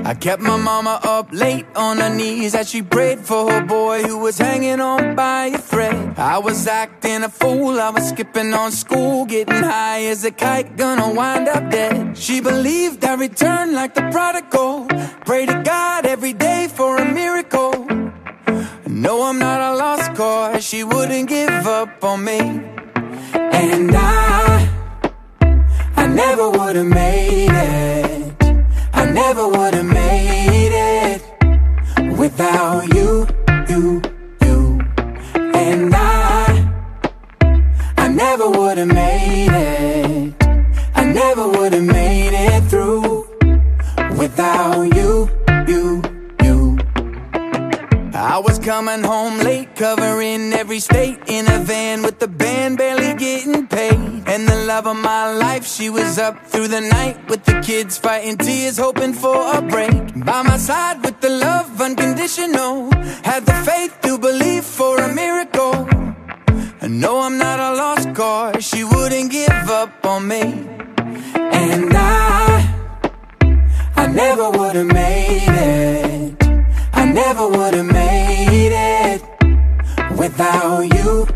I kept my mama up late on her knees as she prayed for her boy who was hanging on by a thread. I was acting a fool, I was skipping on school, getting high as a kite, gonna wind up dead. She believed I'd return like the prodigal, pray to God every day for a miracle. No, I'm not a lost cause, she wouldn't give up on me. And I never would've made it, I never would've made it without you. And I never would've made it, I never would've made it through without you. I was coming home late, covering every state in a van with the band, barely getting paid. And the love of my life, she was up through the night with the kids, fighting tears, hoping for a break. By my side with the love unconditional, had the faith to believe for a miracle. No, I'm not a lost cause, she wouldn't give up on me. And I never would've made it, I never would've made it without you.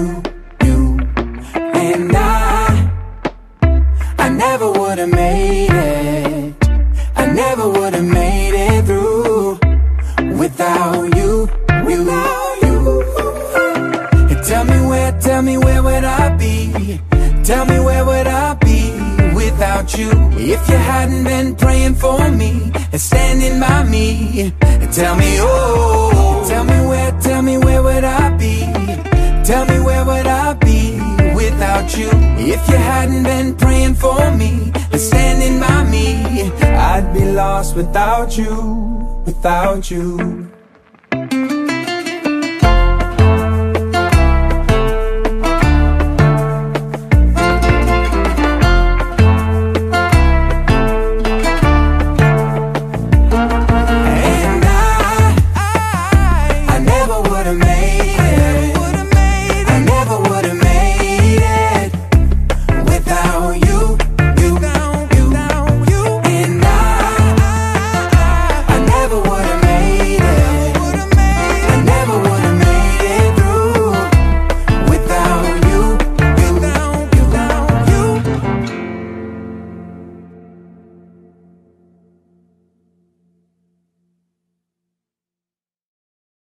And I never would've made it, I never would've made it through without you. Tell me where would I be? Tell me where would I be without you? If you hadn't been praying for me and standing by me, tell me, oh, tell me where would I be? Tell me where would I be without you? If you hadn't been praying for me and standing by me, I'd be lost without you.